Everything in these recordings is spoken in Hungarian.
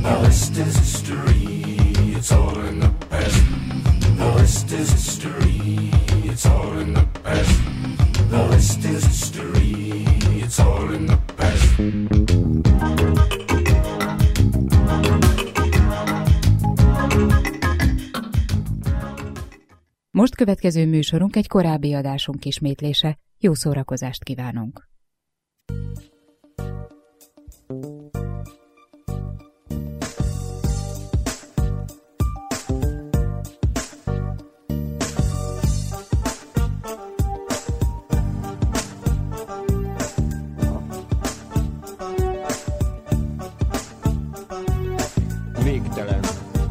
The rest is history, it's all in the past. The rest is history, it's all in the past. The rest is history, it's all in the past. Most következő műsorunk egy korábbi adásunk ismétlése. Jó szórakozást kívánunk! Végtelen.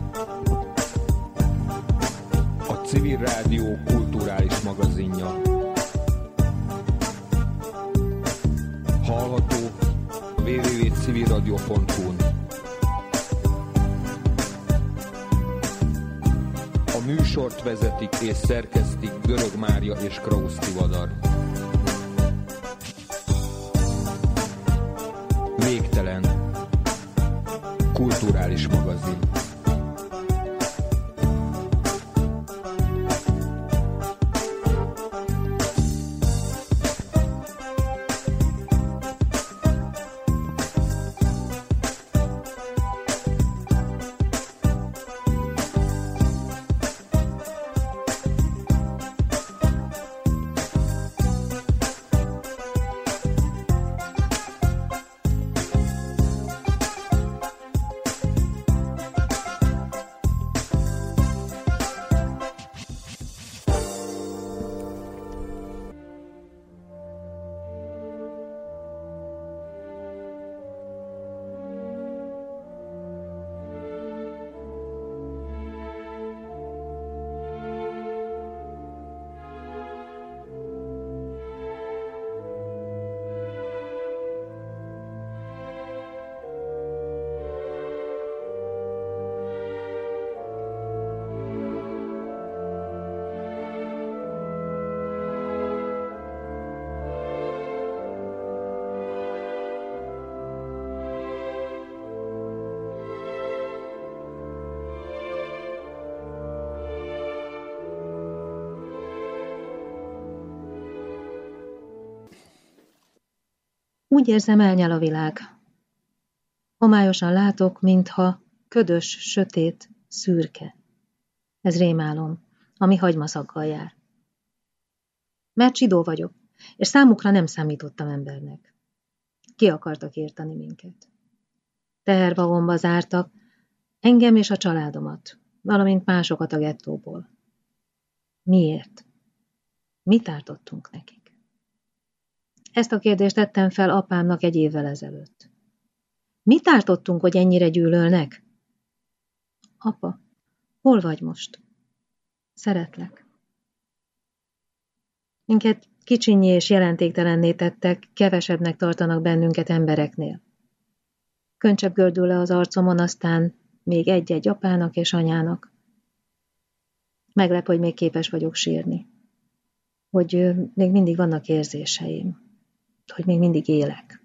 A Civil Rádió kulturális magazinja. Hallható www.civilradio.hu-n. A műsort vezetik és szerkesztik Görög Mária és Krausz Tivadar. Végtelen. Kulturális magazin. Úgy érzem, elnyel a világ. Homályosan látok, mintha ködös, sötét, szürke. Ez rémálom, ami hagymaszaggal jár. Mert zsidó vagyok, és számukra nem számítottam embernek. Ki akartak érteni minket. Tehervagonba zártak, engem és a családomat, valamint másokat a gettóból. Miért? Mit ártottunk nekik? Ezt a kérdést tettem fel apámnak egy évvel ezelőtt. Mit ártottunk, hogy ennyire gyűlölnek? Apa, hol vagy most? Szeretlek. Minket kicsinyé és jelentéktelenné tettek, kevesebbnek tartanak bennünket embereknél. Könycsepp gördül le az arcomon, aztán még egy-egy apának és anyának. Meglep, hogy még képes vagyok sírni. Hogy még mindig vannak érzéseim. Hogy még mindig élek.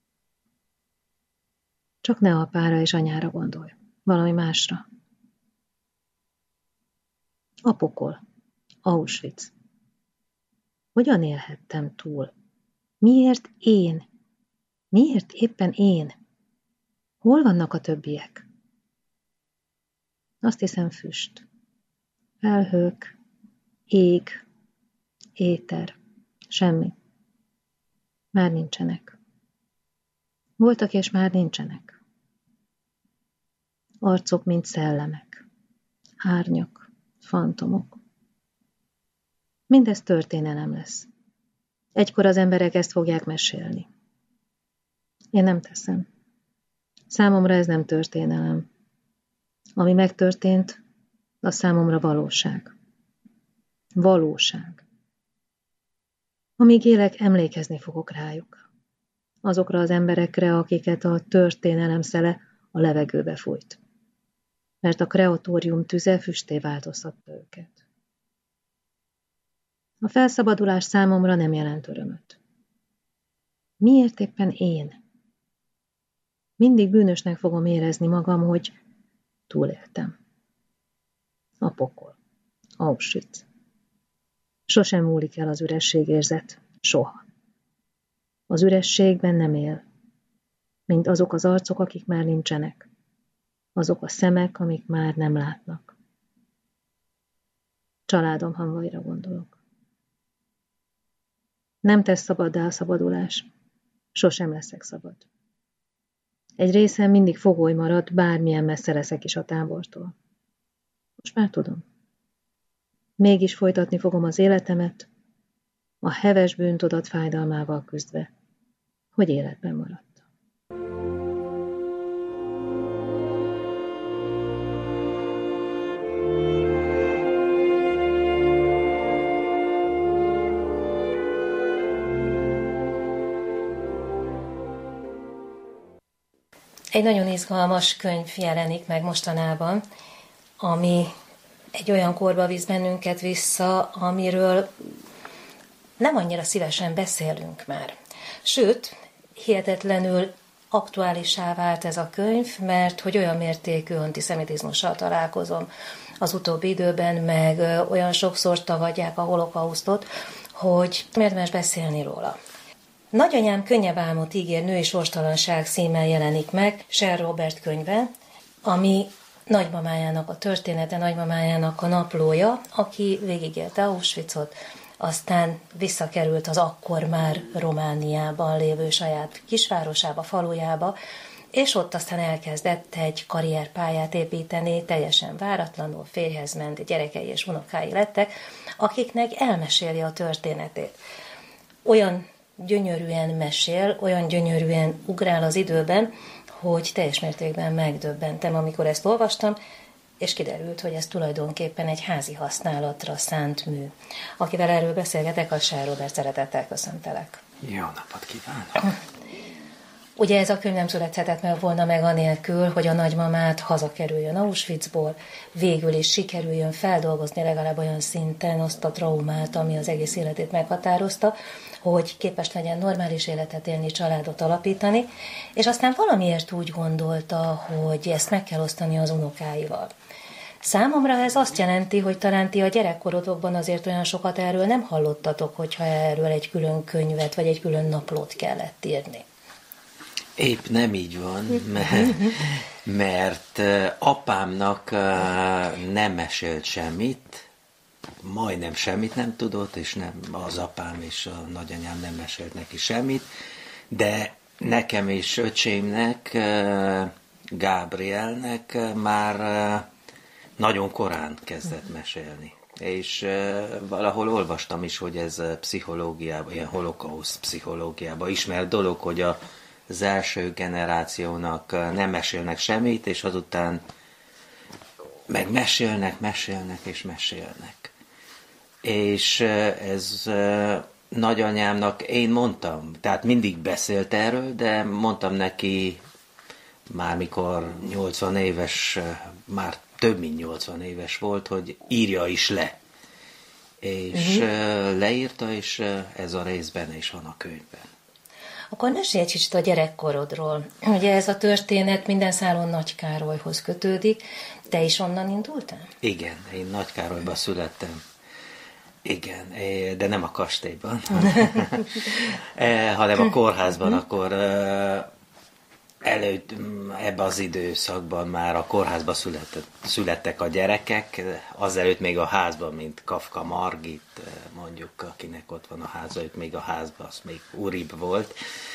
Csak ne apára és anyára gondolj. Valami másra. A pokol. Auschwitz. Hogyan élhettem túl? Miért én? Miért éppen én? Hol vannak a többiek? Azt hiszem füst. Felhők, ég, éter, semmi. Már nincsenek. Voltak és már nincsenek. Arcok, mint szellemek. Árnyak, fantomok. Mindez történelem lesz. Egykor az emberek ezt fogják mesélni. Én nem teszem. Számomra ez nem történelem. Ami megtörtént, az számomra valóság. Valóság. Amíg élek, emlékezni fogok rájuk. Azokra az emberekre, akiket a történelem szele a levegőbe fújt. Mert a kreatórium tüze füstté változtatta őket. A felszabadulás számomra nem jelent örömöt. Miért éppen én? Mindig bűnösnek fogom érezni magam, hogy túléltem. A pokol. Auschwitz. Sosem múlik el az ürességérzet. Soha. Az ürességben nem él. Mint azok az arcok, akik már nincsenek. Azok a szemek, amik már nem látnak. Családom hamvaira gondolok. Nem tesz szabaddá a szabadulás. Sosem leszek szabad. Egy részem mindig fogoly marad, bármilyen messze leszek is a tábortól. Most már tudom. Mégis folytatni fogom az életemet, a heves bűntudat fájdalmával küzdve, hogy életben maradtam. Egy nagyon izgalmas könyv jelenik meg mostanában, ami egy olyan korba visz bennünket vissza, amiről nem annyira szívesen beszélünk már. Sőt, hihetetlenül aktuálissá vált ez a könyv, mert hogy olyan mértékű antiszemitizmussal találkozom az utóbbi időben, meg olyan sokszor tagadják a holokausztot, hogy érdemes beszélni róla. Nagyanyám könnyebb álmot ígér női sorstalanság címmel jelenik meg, Sher Robert könyve, ami nagymamájának a története, nagymamájának a naplója, aki végigélte Auschwitzot, aztán visszakerült az akkor már Romániában lévő saját kisvárosába, falujába, és ott aztán elkezdett egy karrierpályát építeni, teljesen váratlanul, férjhez ment, gyerekei és unokái lettek, akiknek elmeséli a történetét. Olyan gyönyörűen mesél, olyan gyönyörűen ugrál az időben, hogy teljes mértékben megdöbbentem, amikor ezt olvastam, és kiderült, hogy ez tulajdonképpen egy házi használatra szánt mű. Akivel erről beszélgetek, a Sher Robert, szeretettel köszöntelek. Jó napot kívánok! Ugye ez a könyv nem születhetett volna meg anélkül, hogy a nagymamát hazakerüljön Auschwitzból, végül is sikerüljön feldolgozni legalább olyan szinten azt a traumát, ami az egész életét meghatározta, hogy képes legyen normális életet élni, családot alapítani, és aztán valamiért úgy gondolta, hogy ezt meg kell osztani az unokáival. Számomra ez azt jelenti, hogy talán ti a gyerekkorodokban azért olyan sokat erről nem hallottatok, hogyha erről egy külön könyvet vagy egy külön naplót kellett írni. Épp nem így van, mert apámnak nem mesélt semmit, majdnem semmit nem tudott, és nem az apám és a nagyanyám nem mesélt neki semmit, de nekem és öcsémnek, Gábrielnek már nagyon korán kezdett mesélni. És valahol olvastam is, hogy ez pszichológiában, ilyen holokauszt pszichológiában ismert dolog, hogy az első generációnak nem mesélnek semmit, és azután meg mesélnek. És ez nagyanyámnak én mondtam, tehát mindig beszélt erről, de mondtam neki már mikor 80 éves, már több mint 80 éves volt, hogy írja is le. És leírta, és ez a rész benne is van a könyvben. Akkor mesélj egy kicsit a gyerekkorodról. Ugye ez a történet minden szálon Nagykárolyhoz kötődik. Te is onnan indultál? Igen, én Nagykárolyban születtem. Igen, de nem a kastélyban, hanem a kórházban. Akkor előtt, ebben az időszakban már a kórházban születtek a gyerekek, azelőtt még a házban, mint Kafka Margit, mondjuk, akinek ott van a háza, őt még a házban, az még uribb volt.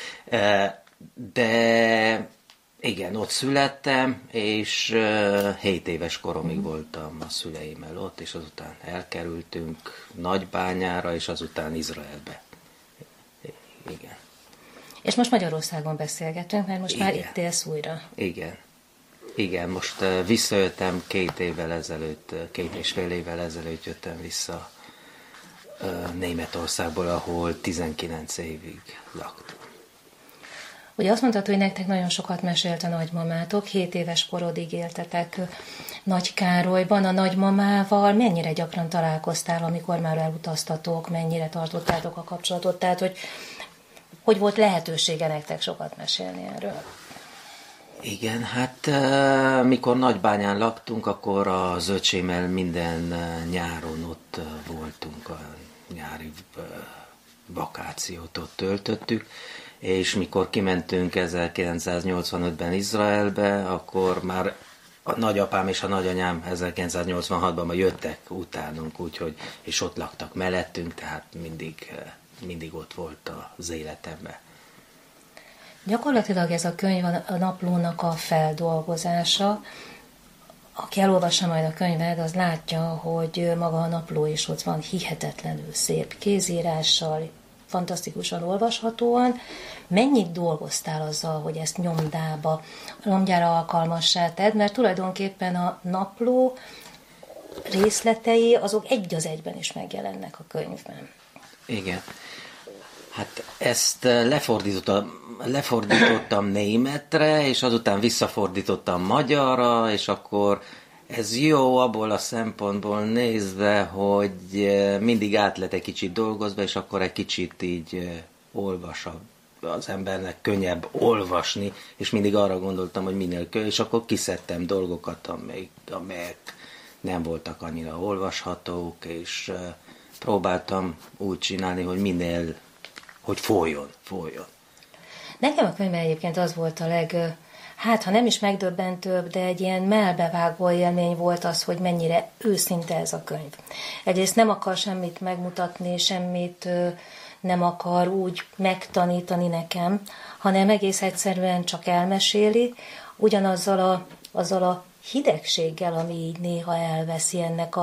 De igen, ott születtem, és 7 éves koromig voltam a szüleimmel ott, és azután elkerültünk Nagybányára, és azután Izraelbe. Igen. És most Magyarországon beszélgetünk, mert most már itt élsz újra. Igen, most visszajöttem 2,5 évvel ezelőtt jöttem vissza Németországból, ahol 19 évig laktam. Ugye azt mondtad, hogy nektek nagyon sokat mesélt a nagymamátok, 7 éves korodig éltetek Nagykárolyban. A nagymamával mennyire gyakran találkoztál, amikor már elutaztatok, mennyire tartottátok a kapcsolatot? Tehát, hogy volt lehetősége nektek sokat mesélni erről? Igen, hát mikor Nagybányán laktunk, akkor az öcsémmel minden nyáron ott voltunk, a nyári vakációt ott töltöttük, és mikor kimentünk 1985-ben Izraelbe, akkor már a nagyapám és a nagyanyám 1986-ban jöttek utánunk, úgyhogy, és ott laktak mellettünk, tehát mindig ott volt az életemben. Gyakorlatilag ez a könyv a naplónak a feldolgozása. Aki elolvassa majd a könyved, az látja, hogy maga a napló is ott van hihetetlenül szép kézírással, fantasztikusan olvashatóan. Mennyit dolgoztál azzal, hogy ezt nyomdára alkalmassá tedd, mert tulajdonképpen a napló részletei azok egy az egyben is megjelennek a könyvben. Igen. Hát ezt lefordítottam németre, és azután visszafordítottam magyarra, és akkor ez jó abból a szempontból nézve, hogy mindig át lett egy kicsit dolgozva, és akkor egy kicsit így olvasabb. Az embernek könnyebb olvasni, és mindig arra gondoltam, hogy minél és akkor kiszedtem dolgokat, amelyek nem voltak annyira olvashatók, és próbáltam úgy csinálni, hogy hogy folyjon. Nekem a könyvben egyébként az volt a ha nem is megdöbbentőbb, de egy ilyen mellbevágó élmény volt az, hogy mennyire őszinte ez a könyv. Egyrészt nem akar semmit megmutatni, semmit nem akar úgy megtanítani nekem, hanem egész egyszerűen csak elmeséli, ugyanazzal azzal a hidegséggel, ami így néha elveszi ennek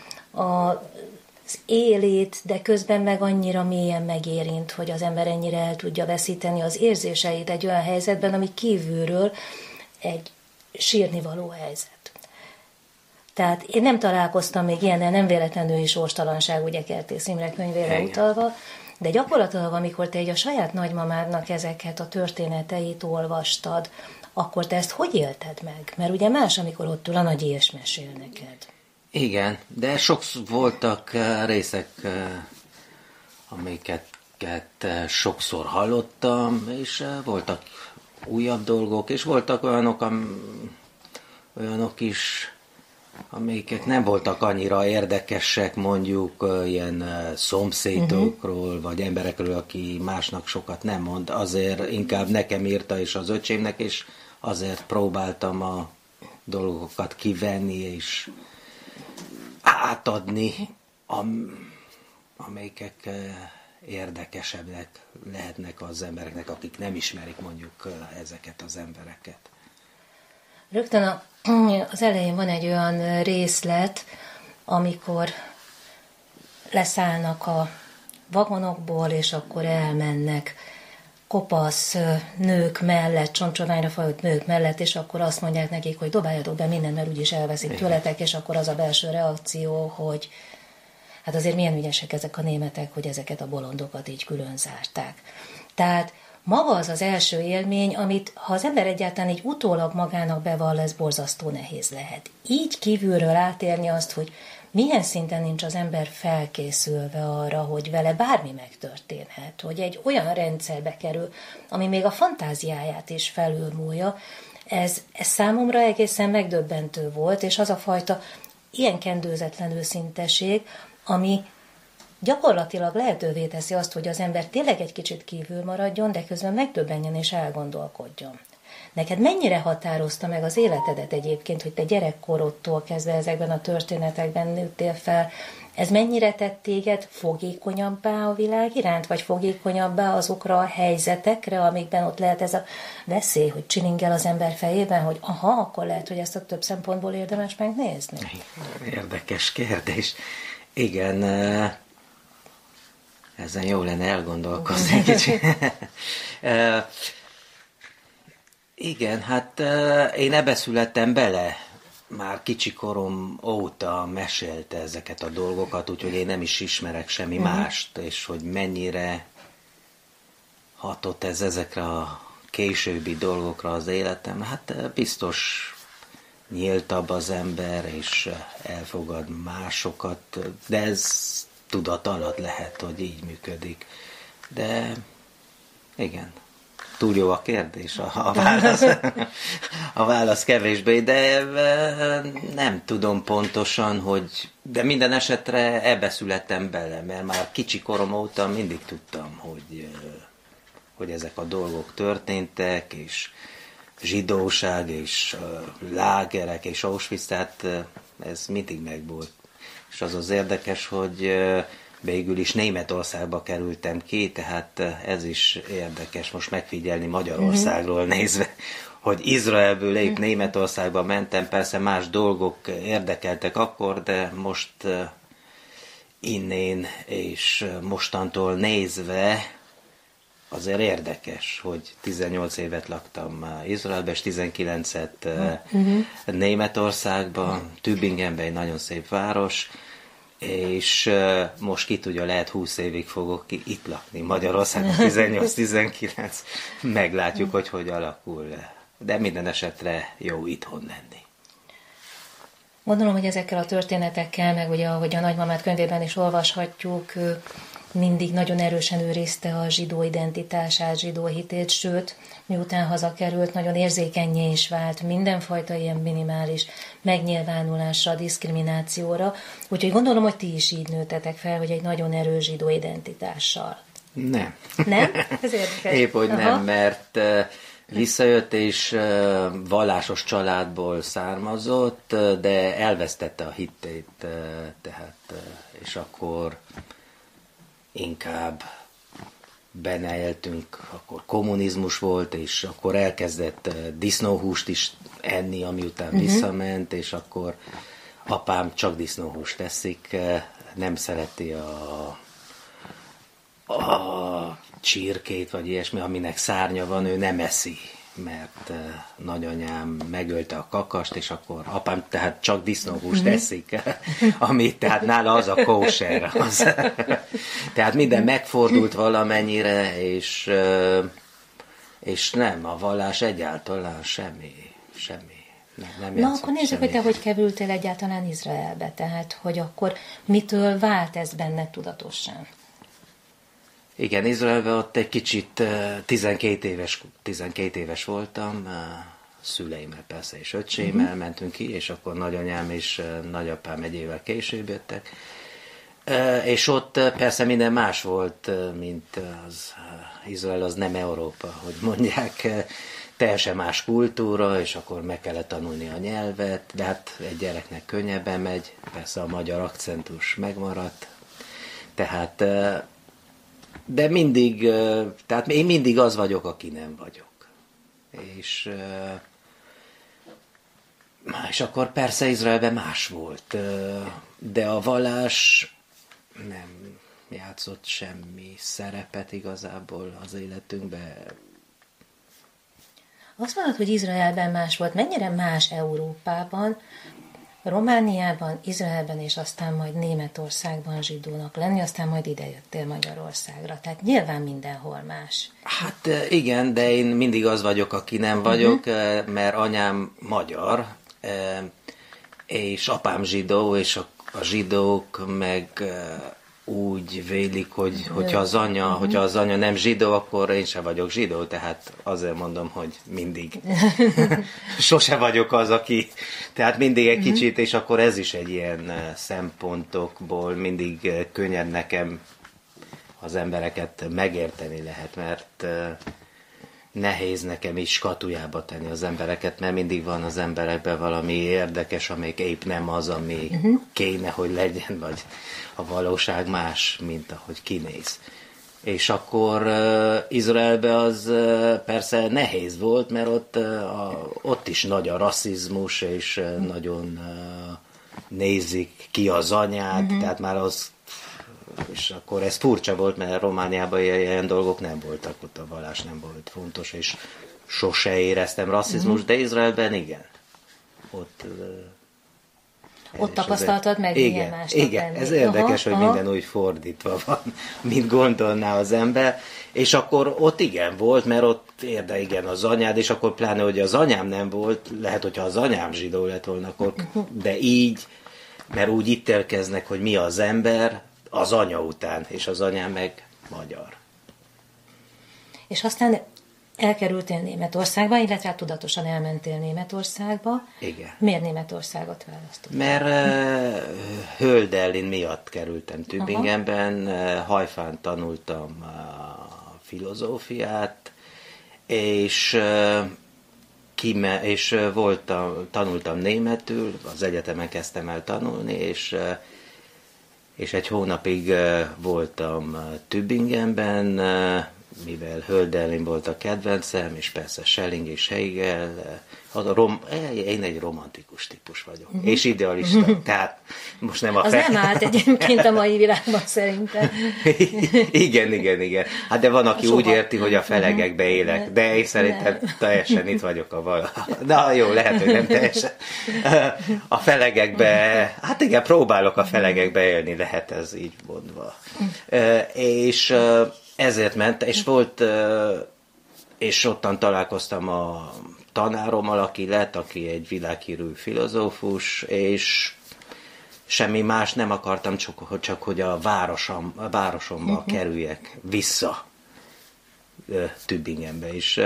az élét, de közben meg annyira mélyen megérint, hogy az ember ennyire el tudja veszíteni az érzéseit egy olyan helyzetben, ami kívülről egy sírnivaló helyzet. Tehát én nem találkoztam még ilyennel, nem véletlenül is sorstalanság, ugye Kertész Imre könyvére utalva, de gyakorlatilag, amikor te egy a saját nagymamádnak ezeket a történeteit olvastad, akkor te ezt hogy élted meg? Mert ugye más, amikor ott ül a nagyi és mesél neked. Igen, de sokszor voltak részek, amiket sokszor hallottam, és voltak újabb dolgok, és voltak olyanok is, amiket nem voltak annyira érdekesek, mondjuk ilyen szomszédokról, vagy emberekről, aki másnak sokat nem mond, azért inkább nekem írta, és az öcsémnek, és azért próbáltam a dolgokat kivenni, és átadni, amelyek érdekesebbek lehetnek az embereknek, akik nem ismerik mondjuk ezeket az embereket. Rögtön az elején van egy olyan részlet, amikor leszállnak a vagonokból, és akkor elmennek kopasz nők mellett, csontsoványra fajult nők mellett, és akkor azt mondják nekik, hogy dobáljatok be mindent, mert úgyis elveszik tőletek, és akkor az a belső reakció, hogy hát azért milyen ügyesek ezek a németek, hogy ezeket a bolondokat így külön zárták. Tehát maga az az első élmény, amit ha az ember egyáltalán így utólag magának bevall, ez borzasztó nehéz lehet. Így kívülről átérni azt, hogy milyen szinten nincs az ember felkészülve arra, hogy vele bármi megtörténhet, hogy egy olyan rendszerbe kerül, ami még a fantáziáját is felülmúlja, ez számomra egészen megdöbbentő volt, és az a fajta ilyen kendőzetlen őszinteség, ami gyakorlatilag lehetővé teszi azt, hogy az ember tényleg egy kicsit kívül maradjon, de közben megdöbbenjen és elgondolkodjon. Neked mennyire határozta meg az életedet egyébként, hogy te gyerekkorodtól kezdve ezekben a történetekben nőttél fel? Ez mennyire tett téged fogékonyabbá a világ iránt, vagy fogékonyabbá azokra a helyzetekre, amikben ott lehet ez a veszély, hogy csilingel az ember fejében, hogy akkor lehet, hogy ezt a több szempontból érdemes megnézni? Érdekes kérdés. Igen, ezen jó lenne elgondolkozni kicsit. Igen, hát én ebbe születtem bele. Már kicsi korom óta mesélte ezeket a dolgokat, úgyhogy én nem is ismerek semmi mást, és hogy mennyire hatott ez ezekre a későbbi dolgokra az életem. Hát biztos nyíltabb az ember, és elfogad másokat, de ez tudat alatt lehet, hogy így működik. De igen, túl jó a kérdés, a válasz kevésbé, de nem tudom pontosan, de minden esetre ebbe születtem bele, mert már kicsi korom óta mindig tudtam, hogy ezek a dolgok történtek, és zsidóság, és lágerek, és Auschwitz, tehát ez mindig megvolt. És az érdekes, hogy végül is Németországba kerültem ki, tehát ez is érdekes most megfigyelni Magyarországról nézve, hogy Izraelből épp Németországba mentem, persze más dolgok érdekeltek akkor, de most innen és mostantól nézve azért érdekes, hogy 18 évet laktam Izraelbe, és 19-et Németországban, Tübingenben, egy nagyon szép város, és most ki tudja, lehet 20 évig fogok itt lakni Magyarországon, 18-19, meglátjuk, hogy alakul. De minden esetre jó itthon lenni. Gondolom, hogy ezekkel a történetekkel, meg ugye, ahogy a nagymamát könyvében is olvashatjuk, mindig nagyon erősen őrizte a zsidó identitását, zsidó hitét, sőt, miután hazakerült, nagyon érzékennyé is vált mindenfajta ilyen minimális megnyilvánulásra, diszkriminációra. Úgyhogy gondolom, hogy ti is így nőttetek fel, hogy egy nagyon erős zsidó identitással. Nem. Nem? Ez érdekes. Épp, hogy nem, mert visszajött és vallásos családból származott, de elvesztette a hitét, tehát, és akkor inkább benne éltünk, akkor kommunizmus volt, és akkor elkezdett disznóhúst is enni, ami után visszament, és akkor apám csak disznóhúst teszik, nem szereti a csirkét, vagy ilyesmi, aminek szárnya van, ő nem eszi, mert nagyanyám megölte a kakast, és akkor apám tehát csak disznóhúst eszik, amit tehát nála az a kóser. Tehát minden megfordult valamennyire, és nem, a vallás egyáltalán semmi. Nem na, akkor nézzük, hogy te hogy kerültél egyáltalán Izraelbe, tehát hogy akkor mitől vált ez benned tudatosan? Igen, Izraelben ott egy kicsit 12 éves voltam, szüleimmel persze és öcsémmel mentünk ki, és akkor nagyanyám és nagyapám egy évvel később jöttek. És ott persze minden más volt, mint az Izrael, az nem Európa, hogy mondják, teljesen más kultúra, és akkor meg kellett tanulni a nyelvet, de hát egy gyereknek könnyebben megy, persze a magyar akcentus megmaradt, tehát de mindig, tehát én mindig az vagyok, aki nem vagyok. És akkor persze Izraelben más volt, de a vallás nem játszott semmi szerepet igazából az életünkben. Azt mondod, hogy Izraelben más volt. Mennyire más Európában, Romániában, Izraelben és aztán majd Németországban zsidónak lenni, aztán majd idejöttél Magyarországra. Tehát nyilván mindenhol más. Hát igen, de én mindig az vagyok, aki nem vagyok, mert anyám magyar, és apám zsidó, és a zsidók meg úgy vélik, hogyha az anya nem zsidó, akkor én sem vagyok zsidó, tehát azért mondom, hogy mindig. Sose vagyok az, aki, tehát mindig egy kicsit, és akkor ez is egy ilyen szempontokból mindig könnyebb nekem az embereket megérteni lehet, mert nehéz nekem is skatujába tenni az embereket, mert mindig van az emberekben valami érdekes, amelyik épp nem az, ami kéne, hogy legyen, vagy a valóság más, mint ahogy kinéz. És akkor Izraelben az persze nehéz volt, mert ott is nagy a rasszizmus, és nagyon nézik ki az anyát, tehát már az, és akkor ez furcsa volt, mert Romániában ilyen dolgok nem voltak, ott a vallás nem volt fontos, és sose éreztem rasszizmus, de Izraelben igen. Ott tapasztaltad meg, milyen másnak igen, lenni. Ez érdekes, hogy minden úgy fordítva van, mint gondolná az ember, és akkor ott igen volt, mert ott igen az anyád, és akkor pláne, hogy az anyám nem volt, lehet, hogyha az anyám zsidó lett volna, akkor, de így, mert úgy ítélkeznek, hogy mi az ember, az anya után, és az anyám meg magyar. És aztán elkerültél Németországba, illetve hát tudatosan elmentél Németországba. Igen. Miért Németországot választottál? Mert Hölderlin miatt kerültem Tübingenben, Hajfán tanultam filozófiát, és tanultam németül, az egyetemen kezdtem el tanulni, és egy hónapig voltam Tübingenben, mivel Hölderlin volt a kedvencem, és persze Schelling és Hegel. Én egy romantikus típus vagyok, és idealista, tehát most nem az nem állt egyébként a mai világban szerintem. Igen. Hát de van, aki úgy érti, hogy a felegekbe élek, de én szerintem teljesen itt vagyok Na jó, lehet, hogy nem teljesen. A felegekbe, hát igen, próbálok a felegekbe élni, lehet ez így mondva. És ezért ment, és ottan találkoztam a tanárommal, aki egy világhírű filozófus, és semmi más nem akartam, csak hogy a városomba kerüljek vissza Tübingenbe, és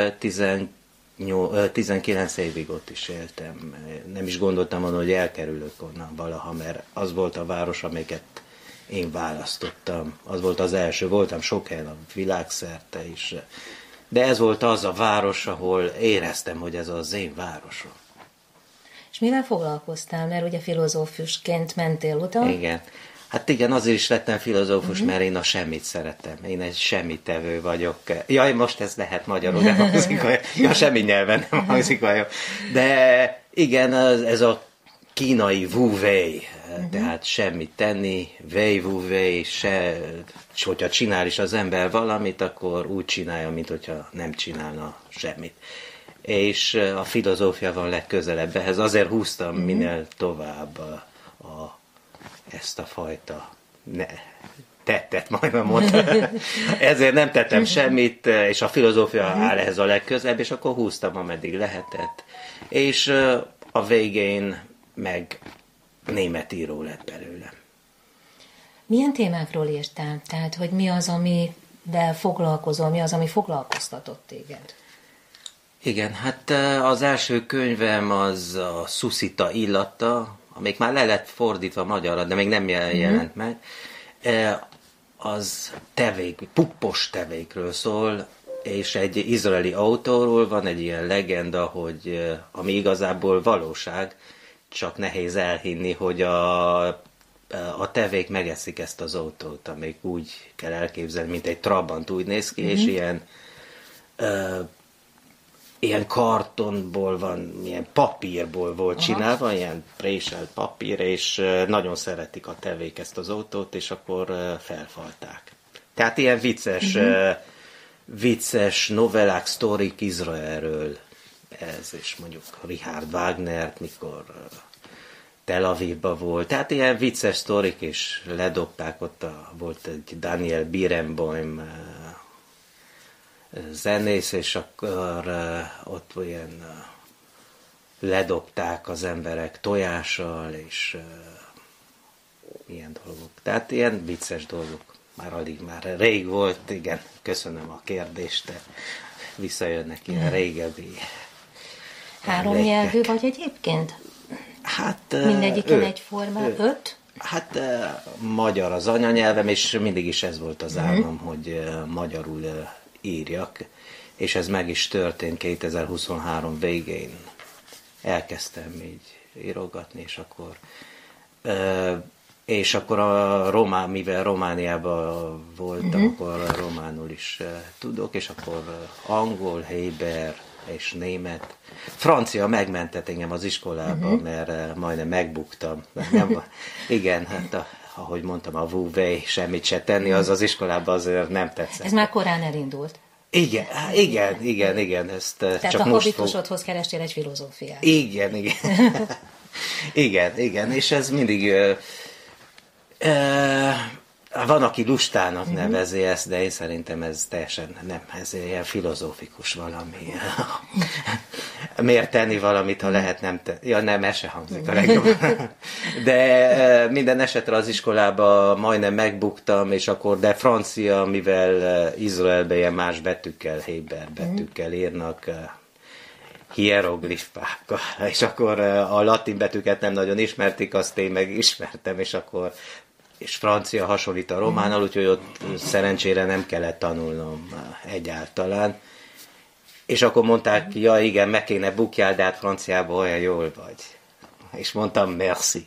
19 évig ott is éltem. Nem is gondoltam volna, hogy elkerülök onnan valaha, mert az volt a város, amiket én választottam. Az volt az első, voltam sok helyen a világszerte is. De ez volt az a város, ahol éreztem, hogy ez az én városom. És mivel foglalkoztál? Mert ugye filozófusként mentél oda. Igen. Hát igen, azért is lettem filozófus, mert én a semmit szeretem. Én egy semmittevő vagyok. Jaj, most ez lehet magyarul, nem hangzik olyan. Ja, semmi nyelven nem hangzik olyan. De igen, ez a kínai wu-wei, tehát semmit tenni, wei wu-wei, és hogyha csinál is az ember valamit, akkor úgy csinálja, mint hogyha nem csinálna semmit. És a filozófia van legközelebb ehhez. Azért húztam minél tovább ezt a fajta tettet, majdnem mondtam. Ezért nem tettem semmit, és a filozófia áll ehhez a legközelebb, és akkor húztam, ameddig lehetett. És a végén meg német író lett belőlem. Milyen témákról írtál? Tehát, hogy mi az, amivel foglalkozol, mi az, ami foglalkoztatott téged? Igen, hát az első könyvem az a Szuszita illata, amíg már le lett fordítva magyarra, de még nem jelent meg. Az puppos tevékről szól, és egy izraeli autóról van egy ilyen legenda, ami igazából valóság, csak nehéz elhinni, hogy a tevék megeszik ezt az autót, amíg úgy kell elképzelni, mint egy Trabant úgy néz ki, és ilyen kartonból van, ilyen papírból volt csinálva, ilyen préselt papír, és nagyon szeretik a tevék ezt az autót, és akkor felfalták. Tehát ilyen vicces novellák, sztorik Izraelről, ez, és mondjuk Richard Wagner, mikor Tel Avivban volt. Tehát ilyen vicces sztorik, és ledobták ott, volt egy Daniel Birenbaum zenész, és akkor ott ilyen ledobták az emberek tojással, és ilyen dolgok. Tehát ilyen vicces dolgok. Már rég volt, igen, köszönöm a kérdést, visszajönnek ilyen régebbi. 3 nyelvű vagy egyébként? Hát... Mindegyiken egyformán? 5? Hát magyar az anyanyelvem, és mindig is ez volt az álmom, hogy magyarul írjak, és ez meg is történt 2023 végén. Elkezdtem így írogatni, és akkor mivel Romániában voltam, akkor románul is tudok, és akkor angol, héber és német. Francia megmentett engem az iskolában, mert majdnem megbuktam. Igen, hát ahogy mondtam, a wu-wei, semmit se tenni, az iskolában azért nem tetszett. Ez már korán elindult. Igen, ezt tehát csak a most habitusodhoz kerestél egy filozófiát. Igen, és ez mindig... Van, aki lustának nevezi ezt, de én szerintem ez teljesen nem, ez ilyen filozófikus valami. Miért tenni valamit, ha lehet nem tenni? Ja, nem, ez se hangzik a legjobb. De minden esetre az iskolába majdnem megbuktam, és akkor, de francia, mivel Izraelben ilyen más betűkkel, héber betűkkel írnak, hieroglifákkal, és akkor a latin betűket nem nagyon ismerték, azt én meg ismertem, és francia hasonlít a románnal, úgyhogy ott szerencsére nem kellett tanulnom egyáltalán. És akkor mondták, ja igen, meg kéne bukjál, de hát franciában olyan jól vagy. És mondtam, merci.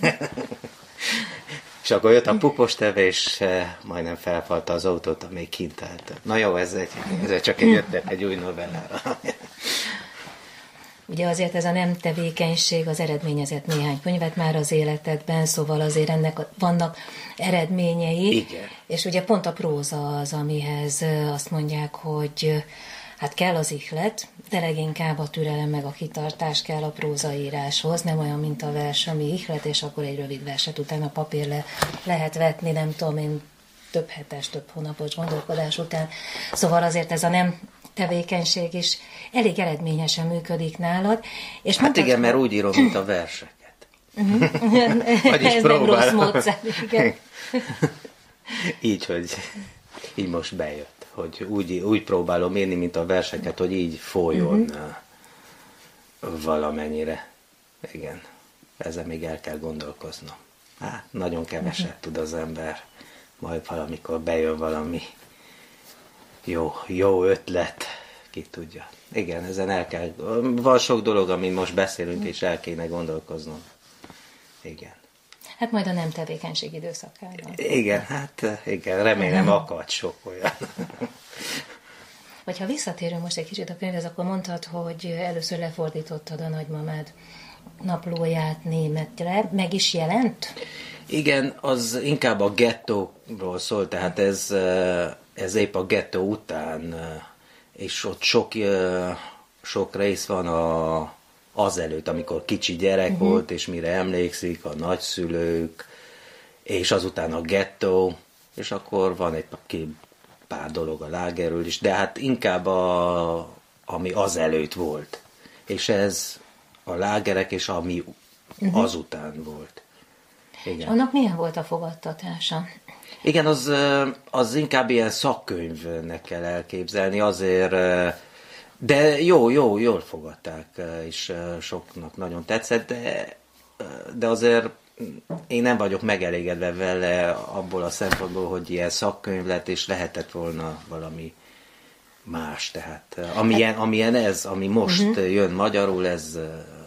És akkor jött a puposteve, és majdnem felfalta az autót, amíg kint állt. Na jó, ez csak egy új novellára. Ugye azért ez a nem tevékenység az eredményezett néhány könyvet már az életedben, szóval azért ennek vannak eredményei. Igen. És ugye pont a próza az, amihez azt mondják, hogy hát kell az ihlet, de leginkább a türelem meg a kitartás kell a prózaíráshoz, nem olyan, mint a vers, ami ihlet, és akkor egy rövid verset utána papírra lehet vetni, nem tudom én, több hetes, több hónapos gondolkodás után. Szóval azért ez a nem tevékenység is elég eredményesen működik nálad. És Hát igen, mert úgy írom, mint a verseket. Vagyis ez nem rossz módszer, igen. így most bejött, hogy úgy próbálom írni, mint a verseket, hogy így folyjon valamennyire. Igen, ezzel még el kell gondolkoznom. Hát, nagyon keveset tud az ember, majd valamikor bejön valami jó ötlet, ki tudja. Igen, ezen van sok dolog, amin most beszélünk, és el kéne gondolkoznom. Igen. Hát majd a nem tevékenység időszakában. Igen, remélem akad sok olyan. Vagy ha visszatérünk most egy kicsit a könyvhez, akkor mondtad, hogy először lefordítottad a nagymamád naplóját németre. Meg is jelent? Igen, az inkább a gettóról szól, tehát ez épp a gettó után, és ott sok rész van azelőtt, amikor kicsi gyerek volt, és mire emlékszik, a nagyszülők, és azután a gettó, és akkor van egy pár dolog a lágerről is, de hát inkább ami azelőtt volt. És ez a lágerek, és ami azután volt. Igen. Annak milyen volt a fogadtatása? Igen, az inkább ilyen szakkönyvnek kell elképzelni, azért, de jól fogadták, és soknak nagyon tetszett, de azért én nem vagyok megelégedve vele abból a szempontból, hogy ilyen szakkönyv lett, és lehetett volna valami más, tehát amilyen ez, ami most jön magyarul, ez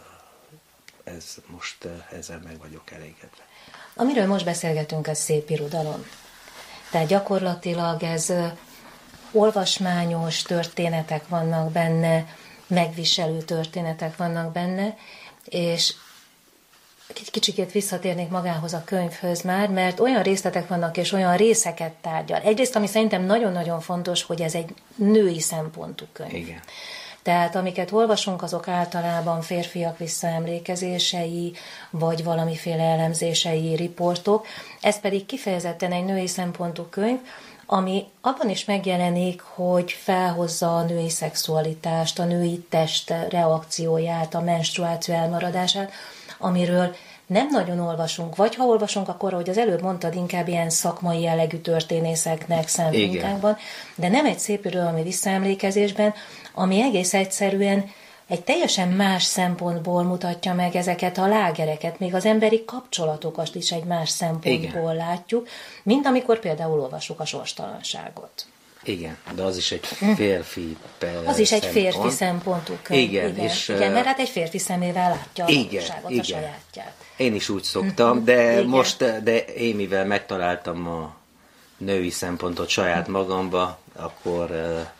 most ezzel meg vagyok elégedve. Amiről most beszélgetünk, az szép irodalom. Tehát gyakorlatilag ez olvasmányos történetek vannak benne, megviselő történetek vannak benne, és egy kicsikét visszatérnék magához a könyvhöz már, mert olyan részletek vannak, és olyan részeket tárgyal. Egyrészt, ami szerintem nagyon-nagyon fontos, hogy ez egy női szempontú könyv. Igen. Tehát amiket olvasunk, azok általában férfiak visszaemlékezései, vagy valamiféle elemzései, riportok. Ez pedig kifejezetten egy női szempontú könyv, ami abban is megjelenik, hogy felhozza a női szexualitást, a női test reakcióját, a menstruáció elmaradását, amiről nem nagyon olvasunk, vagy ha olvasunk, akkor, ahogy az előbb mondtad, inkább ilyen szakmai jellegű történészeknek szánt munkákban, de nem egy szép irodalmi visszaemlékezésben, ami egész egyszerűen egy teljesen más szempontból mutatja meg ezeket a lágereket, még az emberi kapcsolatokat is egy más szempontból látjuk, mint amikor például olvasjuk a sorstalanságot. Igen, de az is egy férfi Az is egy férfi szempontú könyv. Igen, igen, mert hát egy férfi szemével látja a valóságot, a sajátját. Én is úgy szoktam, de én mivel megtaláltam a női szempontot saját magamba, akkor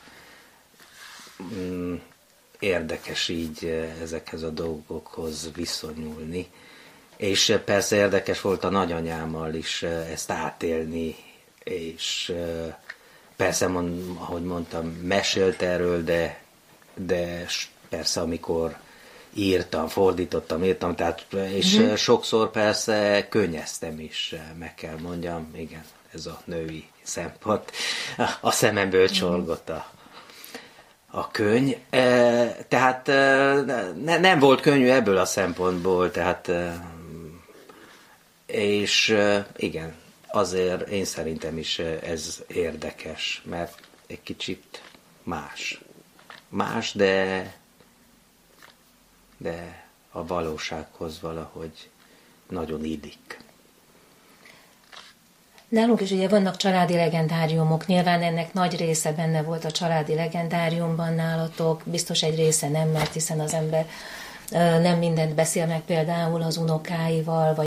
érdekes így ezekhez a dolgokhoz viszonyulni. És persze érdekes volt a nagyanyámmal is ezt átélni, és persze, ahogy mondtam, mesélt erről, de persze, amikor írtam, fordítottam, tehát, és sokszor persze könnyeztem is, meg kell mondjam, igen, ez a női szempont. A szememből csorgott a könyv. Tehát nem volt könnyű ebből a szempontból, tehát és igen, azért én szerintem is ez érdekes, mert egy kicsit más. Más, de a valósághoz valahogy nagyon illik. Nálunk is ugye vannak családi legendáriumok, nyilván ennek nagy része benne volt a családi legendáriumban nálatok, biztos egy része nem, mert hiszen az ember nem mindent beszél meg például az unokáival, vagy